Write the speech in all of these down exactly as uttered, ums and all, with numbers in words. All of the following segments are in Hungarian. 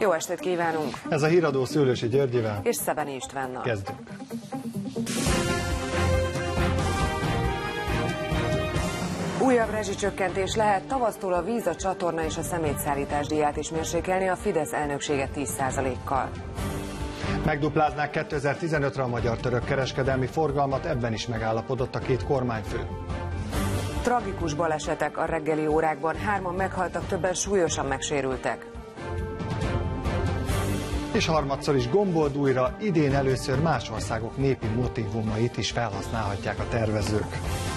Jó estét kívánunk! Ez a híradó Szőlősi Györgyivel és Szebeni Istvánnal. Kezdjük! Újabb rezsicsökkentés lehet, tavasztól a víz, a csatorna és a szemétszállítás díját is mérsékelni a Fidesz elnöksége tíz százalékkal. Megdupláznák kétezer-tizenötre a magyar-török kereskedelmi forgalmat, ebben is megállapodott a két kormányfő. Tragikus balesetek a reggeli órákban, hárman meghaltak, többen súlyosan megsérültek. És harmadszor is gombold újra, idén először más országok népi motívumait is felhasználhatják a tervezők.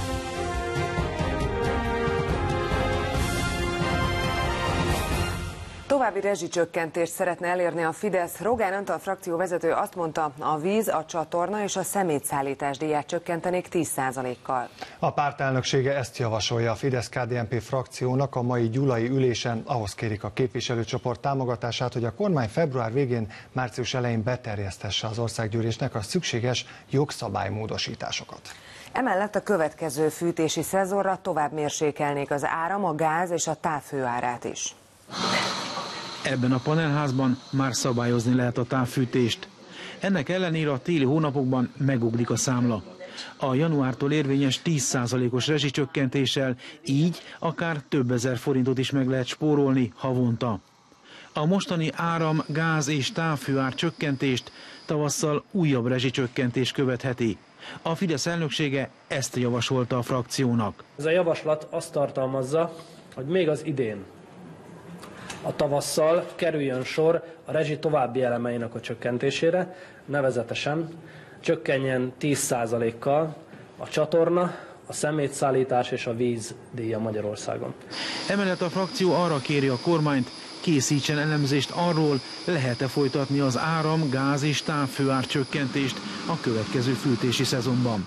További rezsicsökkentést szeretne elérni a Fidesz. Rogán Antal frakcióvezető azt mondta, a víz, a csatorna és a szemétszállítás díját csökkentenék tíz százalékkal. A pártelnöksége ezt javasolja a Fidesz-ká dé en pé frakciónak a mai gyulai ülésen. Ahhoz kérik a képviselőcsoport támogatását, hogy a kormány február végén, március elején beterjesztesse az országgyűlésnek a szükséges jogszabálymódosításokat. Emellett a következő fűtési szezonra tovább mérsékelnék az áram, a gáz és a távhő árát is. Ebben a panelházban már szabályozni lehet a távfűtést. Ennek ellenére a téli hónapokban megugrik a számla. A januártól érvényes tíz százalékos rezsicsökkentéssel így akár több ezer forintot is meg lehet spórolni havonta. A mostani áram, gáz és távhőár csökkentést tavasszal újabb rezsicsökkentés követheti. A Fidesz elnöksége ezt javasolta a frakciónak. Ez a javaslat azt tartalmazza, hogy még az idén, a tavasszal kerüljön sor a rezsi további elemeinek a csökkentésére, nevezetesen csökkenjen tíz százalékkal a csatorna, a szemétszállítás és a vízdíja Magyarországon. Emellett a frakció arra kéri a kormányt, készítsen elemzést arról, lehet-e folytatni az áram, gáz és távhőár csökkentést a következő fűtési szezonban.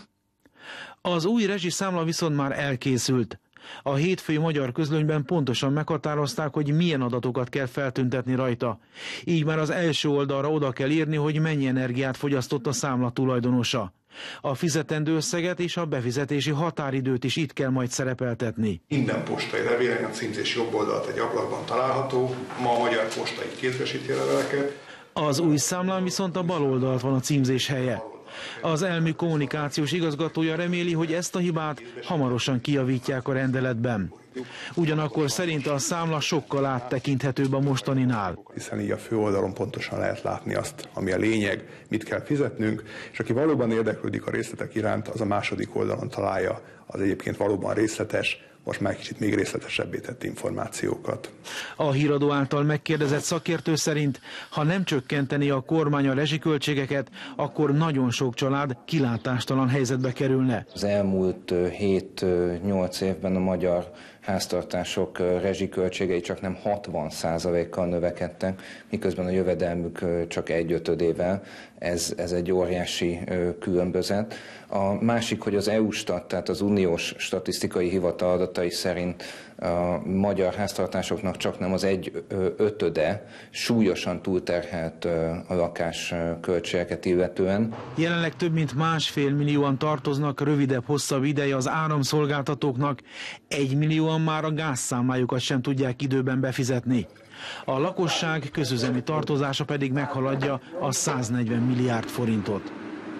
Az új rezsiszámla viszont már elkészült. A hétfői Magyar Közlönyben pontosan meghatározták, hogy milyen adatokat kell feltüntetni rajta. Így már az első oldalra oda kell írni, hogy mennyi energiát fogyasztott a számla tulajdonosa. A fizetendő összeget és a befizetési határidőt is itt kell majd szerepeltetni. Minden postai levélen a címzés jobb oldalt egy ablakban található, ma a Magyar Posta így kézbesíti a leveleket. Az új számlán viszont a bal oldalt van a címzés helye. Az elmű kommunikációs igazgatója reméli, hogy ezt a hibát hamarosan kijavítják a rendeletben. Ugyanakkor szerinte a számla sokkal áttekinthetőbb a mostaninál. Hiszen így a főoldalon pontosan lehet látni azt, ami a lényeg, mit kell fizetnünk, és aki valóban érdeklődik a részletek iránt, az a második oldalon találja az egyébként valóban részletes, most már kicsit még részletesebbé tett információkat. A híradó által megkérdezett szakértő szerint, ha nem csökkenteni a kormány a rezsiköltségeket, akkor nagyon sok család kilátástalan helyzetbe kerülne. Az elmúlt hét-nyolc évben a magyar háztartások rezsiköltségei csak nem hatvan százalékkal növekedtek, miközben a jövedelmük csak egy ötödével. Ez, ez egy óriási különbözet. A másik, hogy az Eustat, tehát az Uniós Statisztikai Hivatal adatai szerint a magyar háztartásoknak csak nem az egy ötöde súlyosan túlterhelt a lakásköltségeket illetően. Jelenleg több mint másfél millióan tartoznak rövidebb-hosszabb ideje az áramszolgáltatóknak, egy millióan már a gázszámlájukat sem tudják időben befizetni. A lakosság közüzemi tartozása pedig meghaladja a száznegyven milliárd forintot.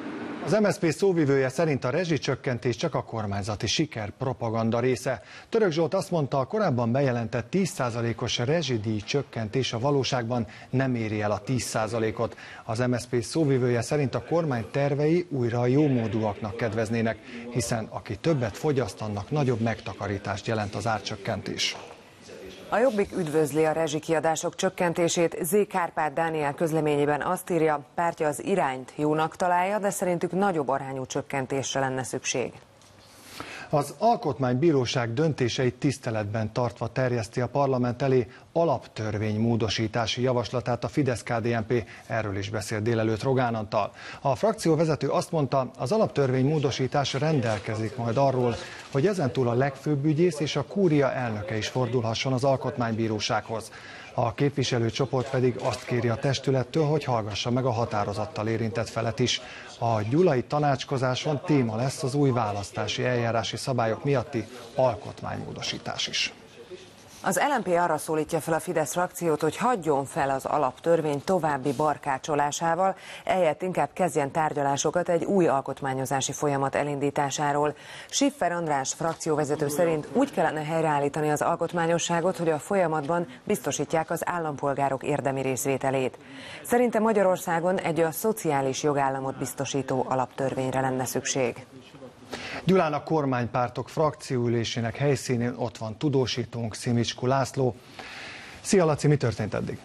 Az em es zé pé szóvivője szerint a rezsicsökkentés csak a kormányzati siker propaganda része. Török Zsolt azt mondta, a korábban bejelentett tíz százalékos rezsidíj csökkentés a valóságban nem éri el a tíz százalékot. Az em es zé pé szóvivője szerint a kormány tervei újra a jómódúaknak kedveznének, hiszen aki többet fogyaszt, annak nagyobb megtakarítást jelent az árcsökkentés. A Jobbik üdvözli a rezsikiadások csökkentését. Zé. Kárpát Dániel közleményében azt írja, pártja az irányt jónak találja, de szerintük nagyobb arányú csökkentésre lenne szükség. Az Alkotmánybíróság döntéseit tiszteletben tartva terjeszti a parlament elé alaptörvény módosítási javaslatát a Fidesz-ká dé en pé, erről is beszélt délelőtt Rogán Antal. A frakcióvezető azt mondta, az alaptörvény módosítás rendelkezik majd arról, hogy ezentúl a legfőbb ügyész és a kúria elnöke is fordulhasson az Alkotmánybírósághoz. A képviselőcsoport pedig azt kéri a testülettől, hogy hallgassa meg a határozattal érintett felet is. A gyulai tanácskozáson téma lesz az új választási eljárási szabályok miatti alkotmánymódosítás is. Az el en pé arra szólítja fel a Fidesz frakciót, hogy hagyjon fel az alaptörvény további barkácsolásával, ehelyett inkább kezdjen tárgyalásokat egy új alkotmányozási folyamat elindításáról. Schiffer András frakcióvezető szerint úgy kellene helyreállítani az alkotmányosságot, hogy a folyamatban biztosítják az állampolgárok érdemi részvételét. Szerinte Magyarországon egy a szociális jogállamot biztosító alaptörvényre lenne szükség. Gyulán a kormánypártok frakcióülésének helyszínén ott van tudósítónk, Szimicskú László. Szia Laci, mi történt eddig?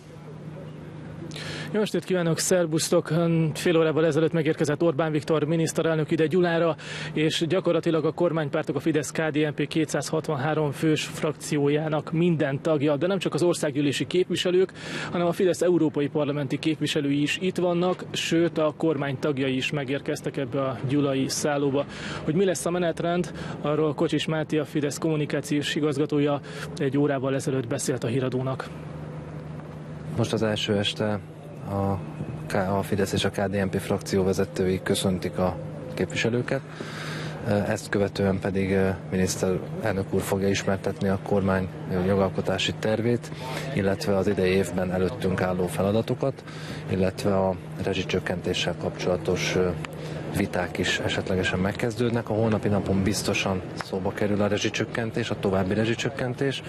Jó estét kívánok, szerbusztok! Fél órával ezelőtt megérkezett Orbán Viktor miniszterelnök ide Gyulára, és gyakorlatilag a kormánypártok, a Fidesz-ká dé en pé kétszázhatvanhárom fős frakciójának minden tagja, de nem csak az országgyűlési képviselők, hanem a Fidesz európai parlamenti képviselői is itt vannak, sőt a kormány tagjai is megérkeztek ebbe a gyulai szállóba. Hogy mi lesz a menetrend, arról Kocsis Máté, a Fidesz kommunikációs igazgatója egy órával ezelőtt beszélt a Híradónak. Most az első este A, a Fidesz és a ká dé en pé frakció vezetői köszöntik a képviselőket. Ezt követően pedig miniszterelnök úr fogja ismertetni a kormány jogalkotási tervét, illetve az idei évben előttünk álló feladatokat, illetve a rezsicsökkentéssel kapcsolatos viták is esetlegesen megkezdődnek. A holnapi napon biztosan szóba kerül a rezsicsökkentés, a további rezsicsökkentés.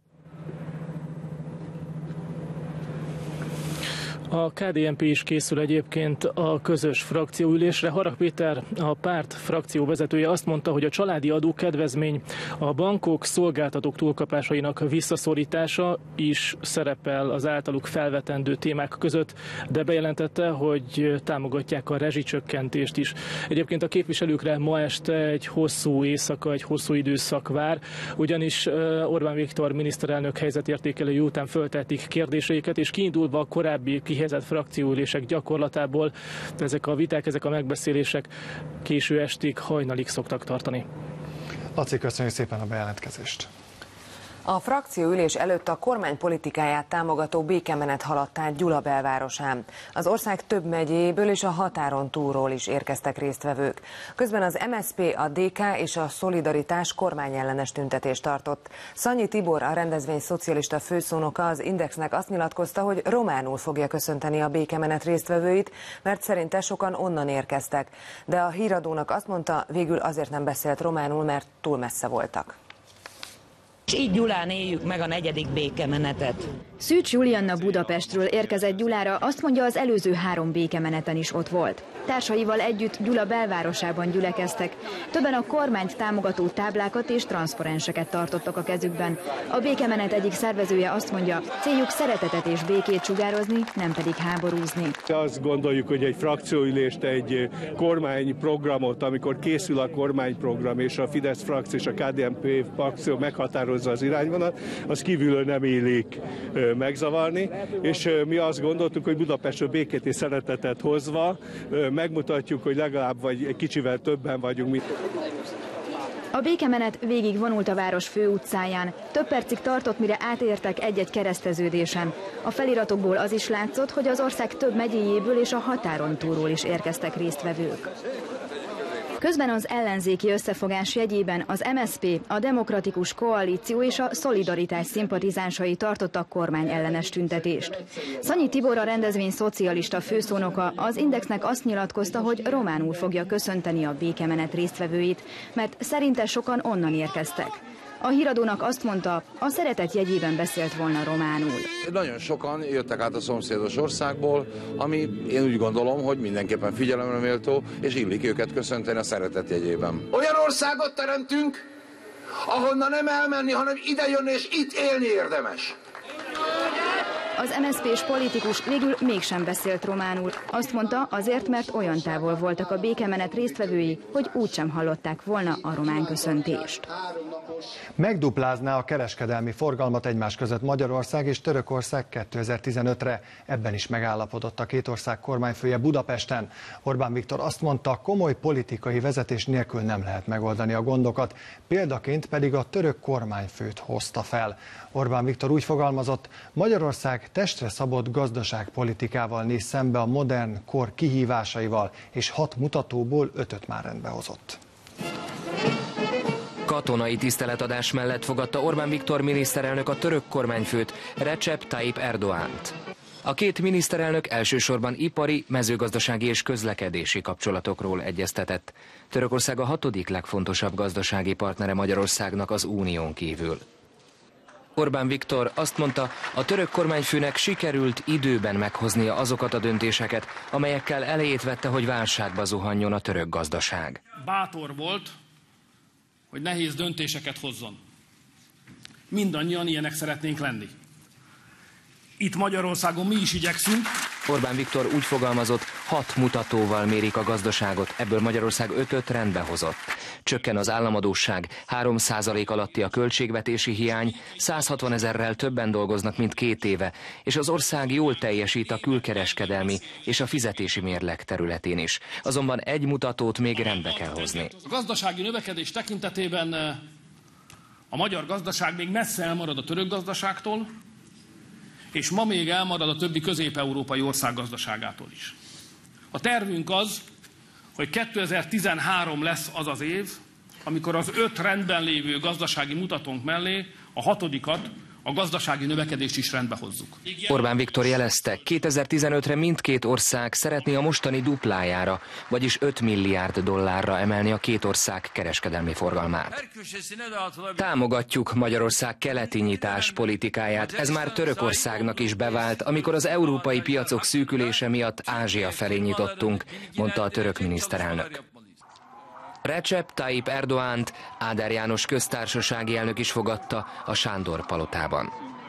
A ká dé en pé is készül egyébként a közös frakcióülésre. Harag Péter, a párt frakció vezetője azt mondta, hogy a családi adókedvezmény, a bankok, szolgáltatók túlkapásainak visszaszorítása is szerepel az általuk felvetendő témák között, de bejelentette, hogy támogatják a rezsicsökkentést is. Egyébként a képviselőkre ma este egy hosszú éjszaka, egy hosszú időszak vár, ugyanis Orbán Viktor miniszterelnök helyzetértékelői után föltették kérdéseiket, és kiindulva a korábbi kihelyezett frakcióülések gyakorlatából ezek a viták, ezek a megbeszélések késő estig, hajnalig szoktak tartani. Laci, köszönjük szépen a bejelentkezést. A frakcióülés előtt a kormány politikáját támogató békemenet haladt át Gyula belvárosán. Az ország több megyéből és a határon túlról is érkeztek résztvevők. Közben az em es zé pé, a dé ká és a Szolidaritás kormányellenes tüntetést tartott. Szanyi Tibor, a rendezvény szocialista főszónoka az Indexnek azt nyilatkozta, hogy románul fogja köszönteni a békemenet résztvevőit, mert szerinte sokan onnan érkeztek. De a Híradónak azt mondta, végül azért nem beszélt románul, mert túl messze voltak. És így Gyulán éljük meg a negyedik békemenetet. Szűcs Julianna Budapestről érkezett Gyulára, azt mondja, az előző három békemeneten is ott volt. Társaival együtt Gyula belvárosában gyülekeztek. Többen a kormányt támogató táblákat és transzparenseket tartottak a kezükben. A békemenet egyik szervezője azt mondja, céljuk szeretetet és békét sugározni, nem pedig háborúzni. Azt gondoljuk, hogy egy frakcióülést, egy kormányprogramot, amikor készül a kormányprogram és a Fidesz frakció és a ká dé en pé frakció meghatározza az irányvonalat, az kívülről nem élik megzavarni, és mi azt gondoltuk, hogy Budapestről békét és szeretetet hozva megmutatjuk, hogy legalább vagy egy kicsivel többen vagyunk. Mint... A békemenet végig vonult a város főutcáján. Több percig tartott, mire átértek egy-egy kereszteződésen. A feliratokból az is látszott, hogy az ország több megyéjéből és a határon túlról is érkeztek résztvevők. Közben az ellenzéki összefogás jegyében az em es zé pé, a Demokratikus Koalíció és a Szolidaritás szimpatizánsai tartottak kormányellenes tüntetést. Szanyi Tibor, a rendezvény szocialista főszónoka az Indexnek azt nyilatkozta, hogy románul fogja köszönteni a békemenet résztvevőit, mert szerinte sokan onnan érkeztek. A Híradónak azt mondta, a szeretet jegyében beszélt volna románul. Nagyon sokan jöttek át a szomszédos országból, ami én úgy gondolom, hogy mindenképpen figyelemre méltó, és illik őket köszönteni a szeretet jegyében. Olyan országot teremtünk, ahonnan nem elmenni, hanem ide jönni és itt élni érdemes. Az em es zé pés politikus végül mégsem beszélt románul. Azt mondta, azért, mert olyan távol voltak a békemenet résztvevői, hogy úgysem hallották volna a román köszöntést. Megduplázná a kereskedelmi forgalmat egymás között Magyarország és Törökország kétezer-tizenötre. Ebben is megállapodott a két ország kormányfője Budapesten. Orbán Viktor azt mondta, komoly politikai vezetés nélkül nem lehet megoldani a gondokat. Példaként pedig a török kormányfőt hozta fel. Orbán Viktor úgy fogalmazott, Magyarország testre szabott gazdaságpolitikával néz szembe a modern kor kihívásaival, és hat mutatóból ötöt már rendbe hozott. Katonai tiszteletadás mellett fogadta Orbán Viktor miniszterelnök a török kormányfőt, Recep Tayyip Erdoğant. A két miniszterelnök elsősorban ipari, mezőgazdasági és közlekedési kapcsolatokról egyeztetett. Törökország a hatodik legfontosabb gazdasági partnere Magyarországnak az unión kívül. Orbán Viktor azt mondta, a török kormányfőnek sikerült időben meghoznia azokat a döntéseket, amelyekkel elejét vette, hogy válságba zuhanjon a török gazdaság. Bátor volt, hogy nehéz döntéseket hozzon. Mindannyian ilyenek szeretnénk lenni. Itt Magyarországon mi is igyekszünk. Orbán Viktor úgy fogalmazott, hat mutatóval mérik a gazdaságot, ebből Magyarország ötöt rendbe hozott. Csökken az államadósság, három százalék alatti a költségvetési hiány, száz hatvan ezerrel többen dolgoznak, mint két éve, és az ország jól teljesít a külkereskedelmi és a fizetési mérleg területén is. Azonban egy mutatót még rendbe kell hozni. A gazdasági növekedés tekintetében a magyar gazdaság még messze elmarad a török gazdaságtól, és ma még elmarad a többi közép-európai ország gazdaságától is. A tervünk az, hogy kétezer-tizenhárom lesz az az év, amikor az öt rendben lévő gazdasági mutatónk mellé a hatodikat, a gazdasági növekedést is rendbe hozzuk. Orbán Viktor jelezte, kétezer-tizenötre mindkét ország szeretné a mostani duplájára, vagyis öt milliárd dollárra emelni a két ország kereskedelmi forgalmát. Támogatjuk Magyarország keleti nyitás politikáját, ez már Törökországnak is bevált, amikor az európai piacok szűkülése miatt Ázsia felé nyitottunk, mondta a török miniszterelnök. Recep Tayyip Erdoğant Áder János köztársasági elnök is fogadta a Sándor palotában.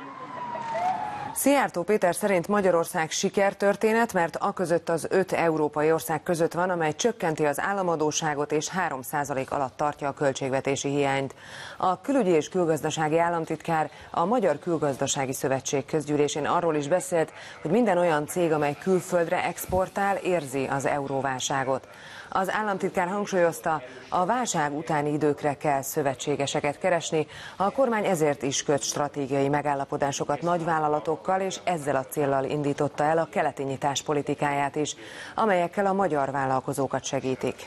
Szijjártó Péter szerint Magyarország sikertörténet, mert aközött az öt európai ország között van, amely csökkenti az államadósságot és három százalék alatt tartja a költségvetési hiányt. A külügyi és külgazdasági államtitkár a Magyar Külgazdasági Szövetség közgyűlésén arról is beszélt, hogy minden olyan cég, amely külföldre exportál, érzi az euróválságot. Az államtitkár hangsúlyozta, a válság utáni időkre kell szövetségeseket keresni, a kormány ezért is köt stratégiai megállapodásokat nagyvállalatokkal, és ezzel a céllal indította el a keleti nyitás politikáját is, amelyekkel a magyar vállalkozókat segítik.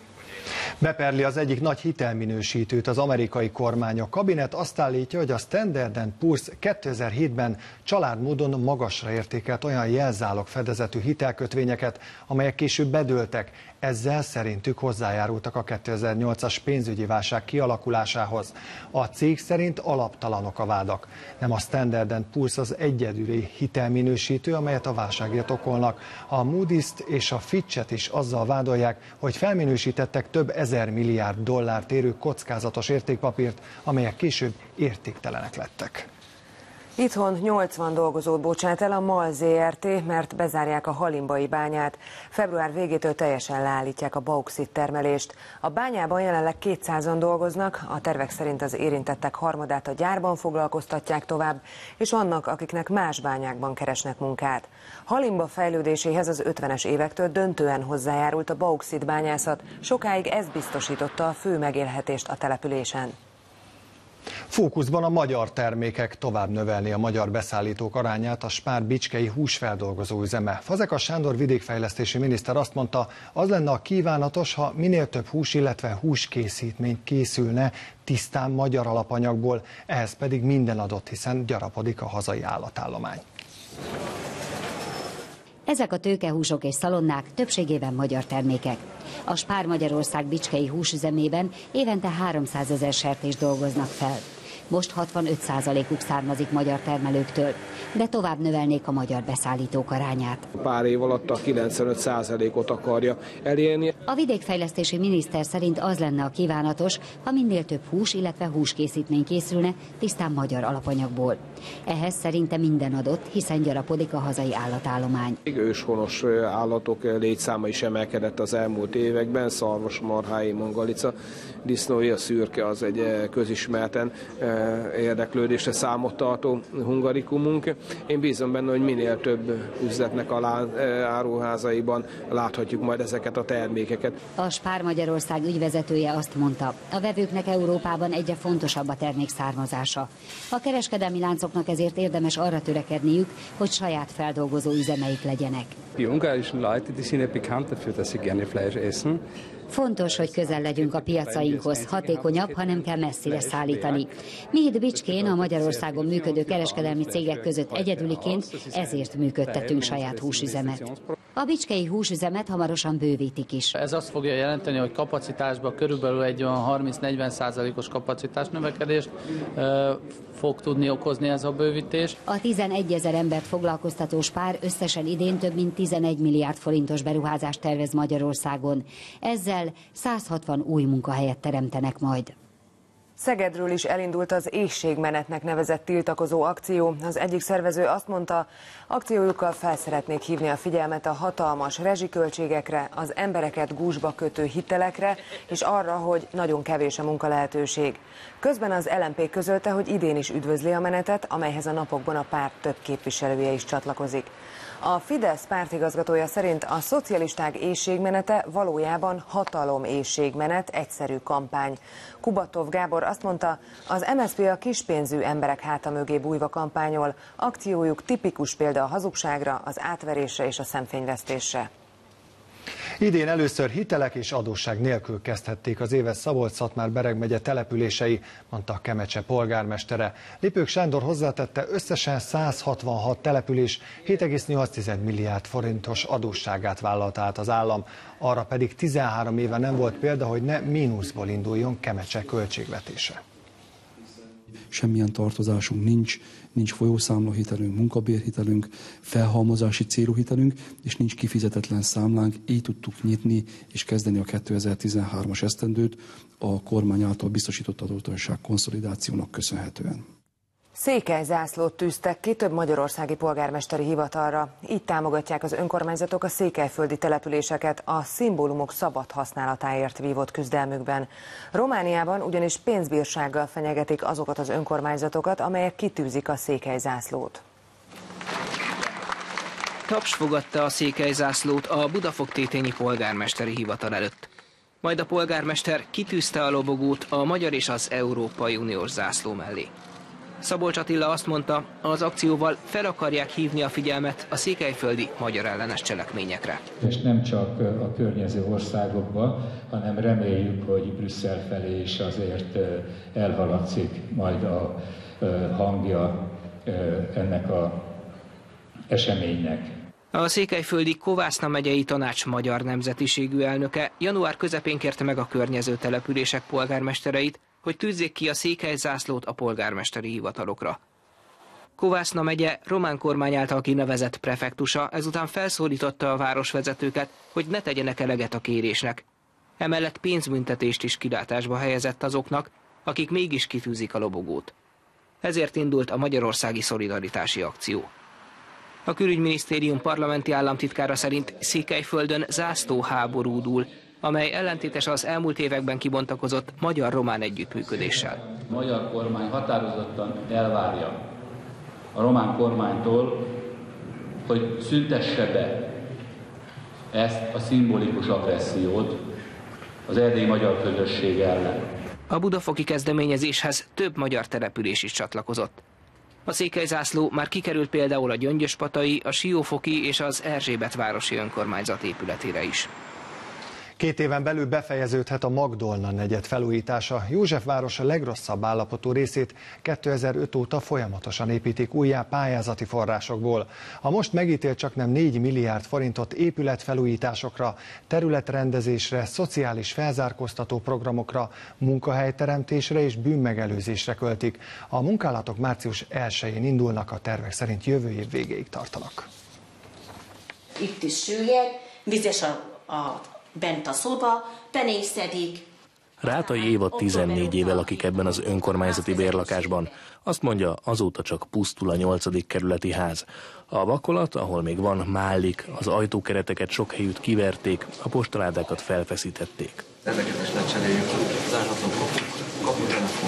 Beperli az egyik nagy hitelminősítőt az amerikai kormány. A kabinet azt állítja, hogy a Standard and Poor's kétezer-hétben családmódon magasra értékelt olyan jelzálog fedezetű hitelkötvényeket, amelyek később bedőltek. Ezzel szerintük hozzájárultak a kétezer-nyolcas pénzügyi válság kialakulásához. A cég szerint alaptalanok a vádak. Nem a Standard and Poor's az egyedüli hitelminősítő, amelyet a válságért okolnak. A Moody's-t és a Fitch-et is azzal vádolják, hogy felminősítettek több ezer milliárd dollárt érő kockázatos értékpapírt, amelyek később értéktelenek lettek. Itthon nyolcvan dolgozót bocsát el a MAL zé er té, mert bezárják a halimbai bányát. Február végétől teljesen leállítják a bauxit termelést. A bányában jelenleg kétszázan dolgoznak, a tervek szerint az érintettek harmadát a gyárban foglalkoztatják tovább, és vannak, akiknek más bányákban keresnek munkát. Halimba fejlődéséhez az ötvenes évektől döntően hozzájárult a bauxit bányászat, sokáig ez biztosította a fő megélhetést a településen. Fókuszban a magyar termékek, tovább növelni a magyar beszállítók arányát a Spár bicskei húsfeldolgozó üzeme. Fazekas Sándor vidékfejlesztési miniszter azt mondta, az lenne a kívánatos, ha minél több hús, illetve húskészítmény készülne tisztán magyar alapanyagból, ehhez pedig minden adott, hiszen gyarapodik a hazai állatállomány. Ezek a tőkehúsok és szalonnák többségében magyar termékek. A Spár Magyarország bicskei húsüzemében évente háromszázezer sertést dolgoznak fel. Most hatvanöt százalékuk származik magyar termelőktől, de tovább növelnék a magyar beszállítók arányát. Pár év alatt a kilencvenöt százalékot akarja elérni. A vidékfejlesztési miniszter szerint az lenne a kívánatos, ha minél több hús, illetve húskészítmény készülne tisztán magyar alapanyagból. Ehhez szerinte minden adott, hiszen gyarapodik a hazai állatállomány. Őshonos állatok létszáma is emelkedett az elmúlt években, szarvas, marhái, mongalica, disznói, a szürke az egy közismerten érdeklődésre számot tartó hungarikumunk. Én bízom benne, hogy minél több üzletnek a áruházaiban láthatjuk majd ezeket a termékeket. A Spár Magyarország ügyvezetője azt mondta, a vevőknek Európában egyre fontosabb a termék származása. A kereskedelmi láncoknak ezért érdemes arra törekedniük, hogy saját feldolgozó üzemeik legyenek. Die ungarischen Leute, die sind ja bekannt dafür, dass sie gerne Fleisch essen. Fontos, hogy közel legyünk a piacainkhoz, hatékonyabb, ha nem kell messzire szállítani. Mi itt Bicskén, a Magyarországon működő kereskedelmi cégek között egyedüliként, ezért működtetünk saját húsüzemet. A bicskei húsüzemet hamarosan bővítik is. Ez azt fogja jelenteni, hogy kapacitásban körülbelül egy olyan harminc-negyven százalékos kapacitás növekedést e, fog tudni okozni ez a bővítés. A tizenegyezer embert foglalkoztató Spár összesen idén több mint tizenegy milliárd forintos beruházást tervez Magyarországon. Ezzel száz hatvan új munkahelyet teremtenek majd. Szegedről is elindult az éhségmenetnek nevezett tiltakozó akció. Az egyik szervező azt mondta, akciójukkal fel szeretnék hívni a figyelmet a hatalmas rezsiköltségekre, az embereket gúzsba kötő hitelekre, és arra, hogy nagyon kevés a munkalehetőség. Közben az el em pé közölte, hogy idén is üdvözli a menetet, amelyhez a napokban a párt több képviselője is csatlakozik. A Fidesz pártigazgatója szerint a szocialisták éhségmenete valójában hatalom-éhségmenet, egyszerű kampány. Kubatov Gábor azt mondta, az em es zé pé a kispénzű emberek háta mögé bújva kampányol, akciójuk tipikus példa a hazugságra, az átverésre és a szemfényvesztésre. Idén először hitelek és adósság nélkül kezdhették az évet Szabolcs-Szatmár-Bereg megye települései, mondta Kemecse polgármestere. Lipők Sándor hozzátette, összesen száz hatvanhat település hét egész nyolc milliárd forintos adósságát vállalt át az állam. Arra pedig tizenhárom éve nem volt példa, hogy ne mínuszból induljon Kemecse költségvetése. Semmilyen tartozásunk nincs, nincs folyószámlahitelünk, munkabérhitelünk, felhalmozási célú hitelünk, és nincs kifizetetlen számlánk. Így tudtuk nyitni és kezdeni a kétezer-tizenhármas esztendőt a kormány által biztosított adósság konszolidációnak köszönhetően. Székelyzászlót tűztek ki több magyarországi polgármesteri hivatalra. Így támogatják az önkormányzatok a székelyföldi településeket a szimbólumok szabad használatáért vívott küzdelmükben. Romániában ugyanis pénzbírsággal fenyegetik azokat az önkormányzatokat, amelyek kitűzik a székelyzászlót. Taps fogadta a székelyzászlót a Budafok-Tétényi polgármesteri hivatal előtt. Majd a polgármester kitűzte a lobogót a magyar és az Európai Uniós zászló mellé. Szabolcs Attila azt mondta, az akcióval fel akarják hívni a figyelmet a székelyföldi magyar ellenes cselekményekre. És nem csak a környező országokban, hanem reméljük, hogy Brüsszel felé is azért elhaladszik majd a hangja ennek az eseménynek. A székelyföldi Kovászna megyei tanács magyar nemzetiségű elnöke január közepén kérte meg a környező települések polgármestereit, hogy tűzzék ki a székelyzászlót a polgármesteri hivatalokra. Kovászna megye román kormány által kinevezett prefektusa ezután felszólította a városvezetőket, hogy ne tegyenek eleget a kérésnek. Emellett pénzbüntetést is kilátásba helyezett azoknak, akik mégis kitűzik a lobogót. Ezért indult a magyarországi szolidaritási akció. A külügyminisztérium parlamenti államtitkára szerint Székelyföldön zászlóháború dúl, amely ellentétes az elmúlt években kibontakozott magyar-román együttműködéssel. A magyar kormány határozottan elvárja a román kormánytól, hogy szüntesse be ezt a szimbolikus agressziót az erdélyi magyar közösség ellen. A budafoki kezdeményezéshez több magyar település is csatlakozott. A székelyzászló már kikerült például a Gyöngyöspatai, a Siófoki és az Erzsébetvárosi önkormányzat épületére is. Két éven belül befejeződhet a Magdolna negyed felújítása. Józsefváros a legrosszabb állapotú részét kétezer-öt óta folyamatosan építik újjá pályázati forrásokból. A most megítélt csaknem négy milliárd forintot épületfelújításokra, területrendezésre, szociális felzárkóztató programokra, munkahelyteremtésre és bűnmegelőzésre költik. A munkálatok március elsején indulnak, a tervek szerint jövő év végéig tartanak. Itt is süllyed, vizes a, a bent a szoba, penészedik. Rátai Éva tizennégy éve lakik ebben az önkormányzati bérlakásban. Azt mondja, azóta csak pusztul a nyolcadik kerületi ház. A vakolat, ahol még van, mállik, az ajtókereteket sok helyütt kiverték, a postaládákat felfeszítették. Ezeket is lecseréljük, zárható kaputelefon,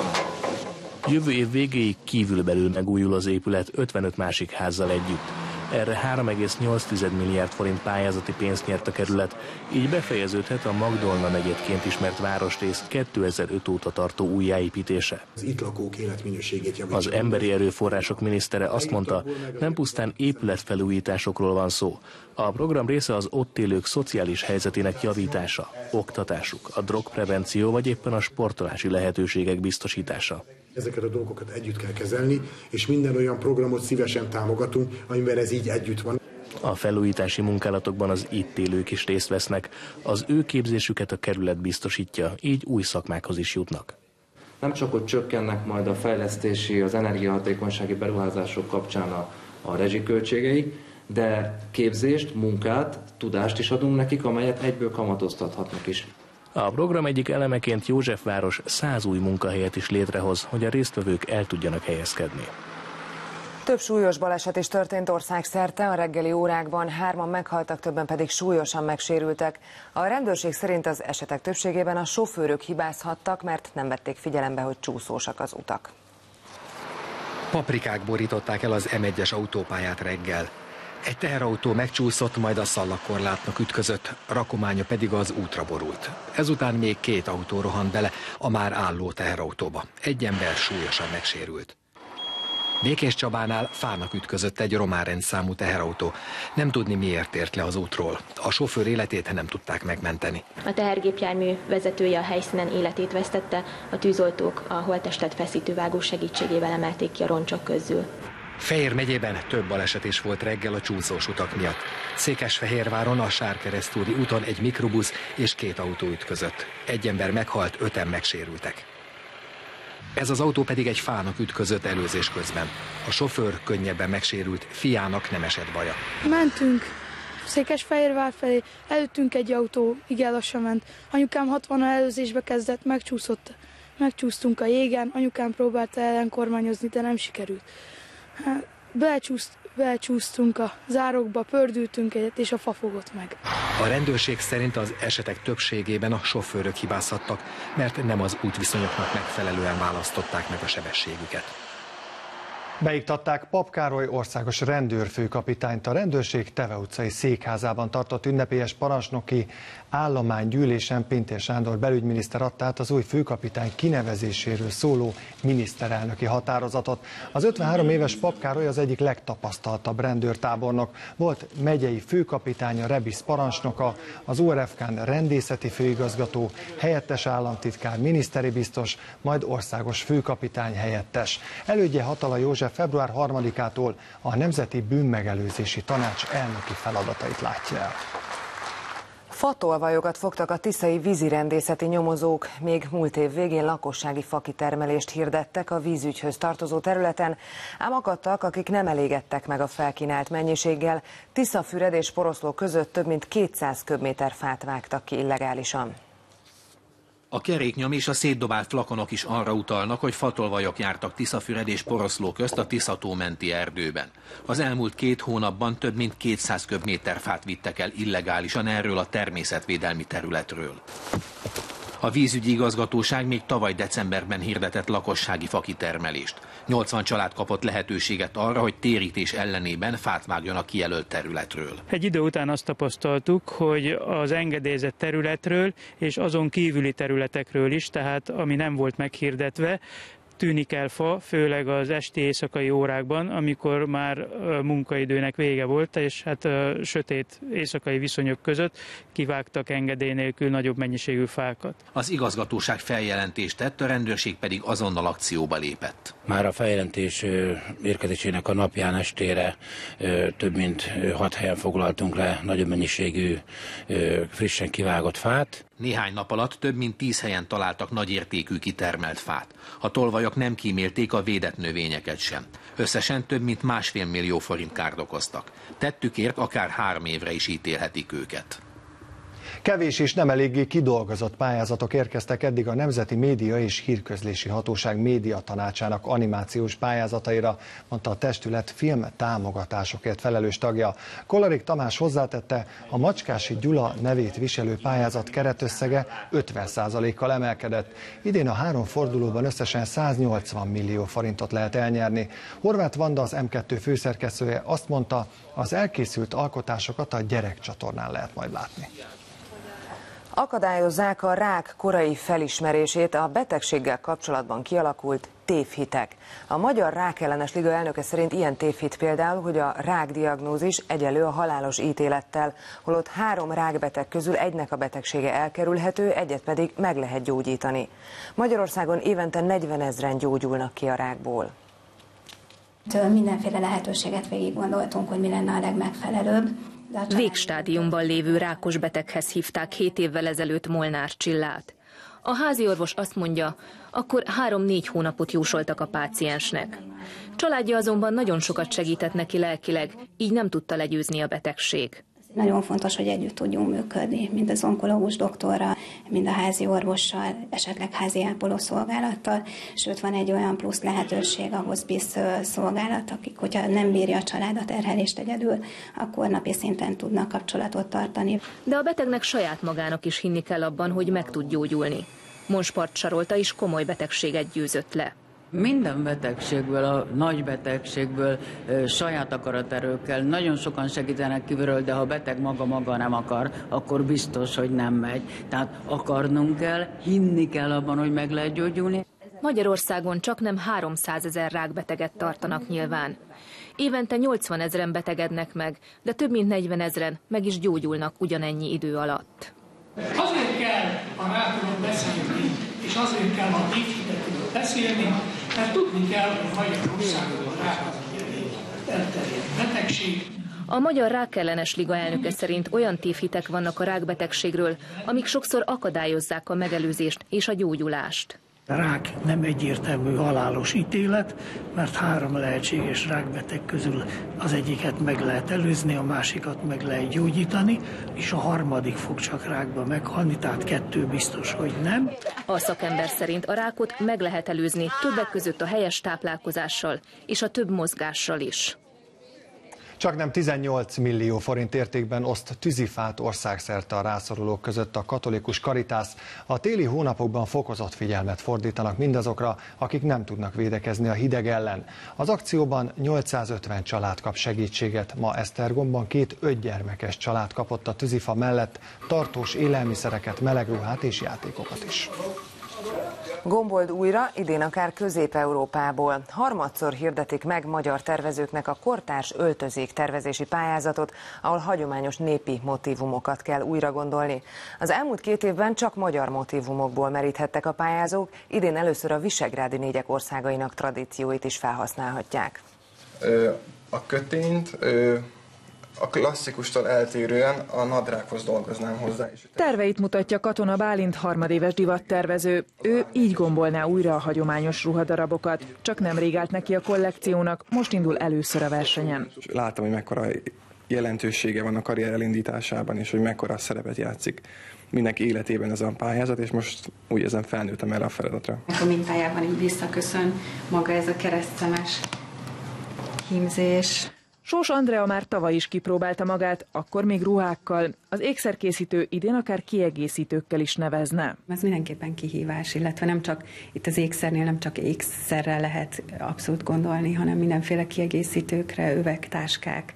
Jövő év végéig kívülbelül megújul az épület ötvenöt másik házzal együtt. Erre három egész nyolc milliárd forint pályázati pénzt nyert a kerület, így befejeződhet a Magdolna negyedként ismert városrész kétezer-öt óta tartó újjáépítése. Az itt lakók életminőségét javítja. Az emberi erőforrások minisztere azt mondta, nem pusztán épületfelújításokról van szó. A program része az ott élők szociális helyzetének javítása, oktatásuk, a drogprevenció vagy éppen a sportolási lehetőségek biztosítása. Ezeket a dolgokat együtt kell kezelni, és minden olyan programot szívesen támogatunk, amiben ez így együtt van. A felújítási munkálatokban az itt élők is részt vesznek, az ő képzésüket a kerület biztosítja, így új szakmákhoz is jutnak. Nem csak, hogy csökkennek majd a fejlesztési, az energiahatékonysági beruházások kapcsán a, a rezsiköltségei, de képzést, munkát, tudást is adunk nekik, amelyet egyből kamatoztathatnak is. A program egyik elemeként Józsefváros száz új munkahelyet is létrehoz, hogy a résztvevők el tudjanak helyezkedni. Több súlyos baleset is történt országszerte, a reggeli órákban hárman meghaltak, többen pedig súlyosan megsérültek. A rendőrség szerint az esetek többségében a sofőrök hibázhattak, mert nem vették figyelembe, hogy csúszósak az utak. Paprikák borították el az M egyes autópályát reggel. Egy teherautó megcsúszott, majd a szalagkorlátnak ütközött, rakománya pedig az útra borult. Ezután még két autó rohant bele a már álló teherautóba. Egy ember súlyosan megsérült. Békés Csabánál fának ütközött egy román rendszámú teherautó. Nem tudni, miért ért le az útról. A sofőr életét nem tudták megmenteni. A tehergépjármű vezetője a helyszínen életét vesztette, a tűzoltók a holttestet feszítővágó segítségével emelték ki a roncsok közül. Fejér megyében több baleset is volt reggel a csúszós utak miatt. Székesfehérváron a Sárkeresztúri úton egy mikrobusz és két autó ütközött. Egy ember meghalt, öten megsérültek. Ez az autó pedig egy fának ütközött előzés közben. A sofőr könnyebben megsérült, fiának nem esett baja. Mentünk Székesfehérvár felé, előttünk egy autó, igen lassan ment. Anyukám hatvannal előzésbe kezdett, megcsúszott. Megcsúsztunk a jégen, anyukám próbálta ellenkormányozni, de nem sikerült. Hát, belecsúszt, belecsúsztunk a zárokba, pördültünk egyet, és a fa fogott meg. A rendőrség szerint az esetek többségében a sofőrök hibázhattak, mert nem az útviszonyoknak megfelelően választották meg a sebességüket. Beiktatták Papp Károly országos rendőrfőkapitányt. A rendőrség Teve utcai székházában tartott ünnepélyes parancsnoki állománygyűlésen Pintér Sándor belügyminiszter adta át az új főkapitány kinevezéséről szóló miniszterelnöki határozatot. Az ötvenhárom éves Papp Károly az egyik legtapasztaltabb rendőrtábornok. Volt megyei főkapitánya, Rebisz parancsnoka, az u er ef ká-n rendészeti főigazgató, helyettes államtitkár, miniszteri biztos, majd országos főkapitány helyettes. Elődje Hatala József február harmadikától a Nemzeti Bűnmegelőzési Tanács elnöki feladatait látja el. Fatolvajokat fogtak a tiszai vízirendészeti nyomozók. Még múlt év végén lakossági fakitermelést hirdettek a vízügyhöz tartozó területen, ám akadtak, akik nem elégedtek meg a felkínált mennyiséggel. Tiszafüred és Poroszló között több mint kétszáz köbméter fát vágtak ki illegálisan. A keréknyom és a szétdobált flakonok is arra utalnak, hogy fatolvajok jártak Tiszafüred és Poroszló közt a Tisza-tó menti erdőben. Az elmúlt két hónapban több mint kétszáz köbméter fát vittek el illegálisan erről a természetvédelmi területről. A vízügyi igazgatóság még tavaly decemberben hirdetett lakossági fakitermelést. nyolcvan család kapott lehetőséget arra, hogy térítés ellenében fát vágjon a kijelölt területről. Egy idő után azt tapasztaltuk, hogy az engedélyezett területről és azon kívüli területekről is, tehát ami nem volt meghirdetve, tűnik el fa, főleg az esti éjszakai órákban, amikor már munkaidőnek vége volt, és hát sötét éjszakai viszonyok között kivágtak engedély nélkül nagyobb mennyiségű fákat. Az igazgatóság feljelentést tett, a rendőrség pedig azonnal akcióba lépett. Már a feljelentés érkezésének a napján estére több mint hat helyen foglaltunk le nagyobb mennyiségű frissen kivágott fát. Néhány nap alatt több mint tíz helyen találtak nagyértékű kitermelt fát. A tolvajok nem kímélték a védett növényeket sem. Összesen több mint másfél millió forint kárt okoztak. Tettükért akár három évre is ítélhetik őket. Kevés és nem eléggé kidolgozott pályázatok érkeztek eddig a Nemzeti Média és Hírközlési Hatóság médiatanácsának animációs pályázataira, mondta a testület film támogatásokért felelős tagja. Kollarik Tamás hozzátette, a Macskási Gyula nevét viselő pályázat keretösszege ötven százalékkal emelkedett. Idén a három fordulóban összesen száznyolcvan millió forintot lehet elnyerni. Horváth Vanda, az em kettő főszerkesztője azt mondta, az elkészült alkotásokat a Gyerekcsatornán lehet majd látni. Akadályozzák a rák korai felismerését a betegséggel kapcsolatban kialakult tévhitek. A Magyar Rákellenes Liga elnöke szerint ilyen tévhit például, hogy a rákdiagnózis egyenlő a halálos ítélettel, holott három rákbeteg közül egynek a betegsége elkerülhető, egyet pedig meg lehet gyógyítani. Magyarországon évente negyvenezren gyógyulnak ki a rákból. Mindenféle lehetőséget végig gondoltunk, hogy mi lenne a legmegfelelőbb. Végstádiumban lévő rákos beteghez hívták hét évvel ezelőtt Molnár Csillát. A háziorvos azt mondja, akkor három-négy hónapot jósoltak a páciensnek. Családja azonban nagyon sokat segített neki lelkileg, így nem tudta legyőzni a betegség. Nagyon fontos, hogy együtt tudjunk működni, mind az onkológus doktorral, mind a házi orvossal, esetleg házi ápolószolgálattal, sőt van egy olyan plusz lehetőség a hospice szolgálat, akik, hogyha nem bírja a család a terhelést egyedül, akkor napi szinten tudnak kapcsolatot tartani. De a betegnek saját magának is hinni kell abban, hogy meg tud gyógyulni. Monspart Sarolta is komoly betegséget győzött le. Minden betegségből, a nagy betegségből saját akaraterőkkel nagyon sokan segítenek kívülről, de ha a beteg maga-maga nem akar, akkor biztos, hogy nem megy. Tehát akarnunk kell, hinni kell abban, hogy meg lehet gyógyulni. Magyarországon csaknem háromszázezer rákbeteget tartanak nyilván. Évente nyolcvanezren betegednek meg, de több mint negyvenezren meg is gyógyulnak ugyanennyi idő alatt. Azért kell a rákról beszélni, és azért kell a tévhitekről beszélni, mert tudni kell, hogy Magyarországon a rák az elterjedt betegség. A Magyar Rákellenes Liga elnöke szerint olyan tévhitek vannak a rákbetegségről, amik sokszor akadályozzák a megelőzést és a gyógyulást. A rák nem egyértelmű halálos ítélet, mert három lehetséges rákbeteg közül az egyiket meg lehet előzni, a másikat meg lehet gyógyítani, és a harmadik fog csak rákba meghalni, tehát kettő biztos, hogy nem. A szakember szerint a rákot meg lehet előzni, többek között a helyes táplálkozással és a több mozgással is. Csaknem tizennyolc millió forint értékben oszt tűzifát országszerte a rászorulók között a katolikus Karitász. A téli hónapokban fokozott figyelmet fordítanak mindazokra, akik nem tudnak védekezni a hideg ellen. Az akcióban nyolcszázötven család kap segítséget. Ma Esztergomban két ötgyermekes család kapott a tűzifa mellett tartós élelmiszereket, melegruhát és játékokat is. Gombold újra, idén akár Közép-Európából. Harmadszor hirdetik meg magyar tervezőknek a kortárs öltözék tervezési pályázatot, ahol hagyományos népi motívumokat kell újra gondolni. Az elmúlt két évben csak magyar motívumokból meríthettek a pályázók, idén először a visegrádi négyek országainak tradícióit is felhasználhatják. A kötényt a klasszikustól eltérően a nadrághoz dolgoznám hozzá is. Terveit mutatja Katona Bálint, harmadéves divattervező. Ő így gombolná újra a hagyományos ruhadarabokat. Csak nemrég állt neki a kollekciónak, most indul először a versenyen. Látom, hogy mekkora jelentősége van a karrier elindításában, és hogy mekkora szerepet játszik mindenki életében ez a pályázat, és most úgy ezen felnőttem erre a feladatra. A mintájában így visszaköszön maga ez a keresztszemes hímzés. Sós Andrea már tavaly is kipróbálta magát, akkor még ruhákkal. Az ékszerkészítő idén akár kiegészítőkkel is nevezne. Ez mindenképpen kihívás, illetve nem csak itt az ékszernél nem csak ékszerre lehet abszolút gondolni, hanem mindenféle kiegészítőkre, üvegtáskák.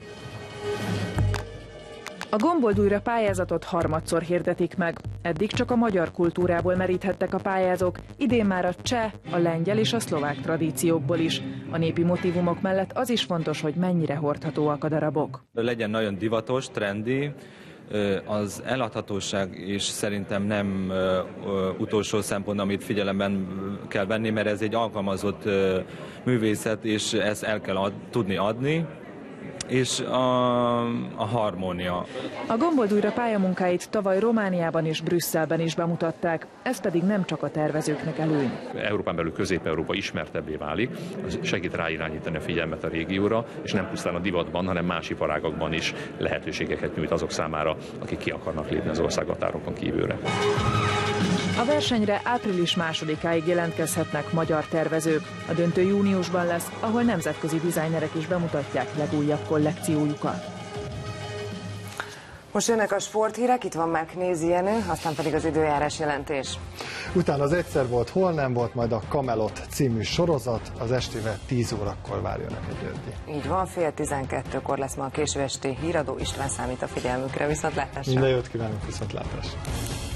A Gombold újra pályázatot harmadszor hirdetik meg. Eddig csak a magyar kultúrából meríthettek a pályázók, idén már a cseh, a lengyel és a szlovák tradíciókból is. A népi motívumok mellett az is fontos, hogy mennyire hordhatóak a darabok. Legyen nagyon divatos, trendi, az eladhatóság is szerintem nem utolsó szempont, amit figyelemben kell venni, mert ez egy alkalmazott művészet, és ezt el kell ad, tudni adni. és a, a harmónia. A Gomboldújra pályamunkáit tavaly Romániában és Brüsszelben is bemutatták, ez pedig nem csak a tervezőknek előny. Európán belül Közép-Európa ismertebbé válik, az segít ráirányítani a figyelmet a régióra, és nem pusztán a divatban, hanem más iparágakban is lehetőségeket nyújt azok számára, akik ki akarnak lépni az országhatárokon kívülre. A versenyre április másodikáig jelentkezhetnek magyar tervezők. A döntő júniusban lesz, ahol nemzetközi dizájnerek is bemutatják legújabb kollekciójukat. Most jönnek a sporthírek, itt van Márk Nézi Jenő, aztán pedig az időjárás jelentés. Utána az Egyszer volt, hol nem volt, majd a Kamelot című sorozat, az estével tíz órakor várjanak egy Györgyi. Így van, fél tizenkettőkor lesz ma a késő esti híradó, István számít a figyelmükre, viszontlátásra. Minden jót kívánunk, viszontlátásra.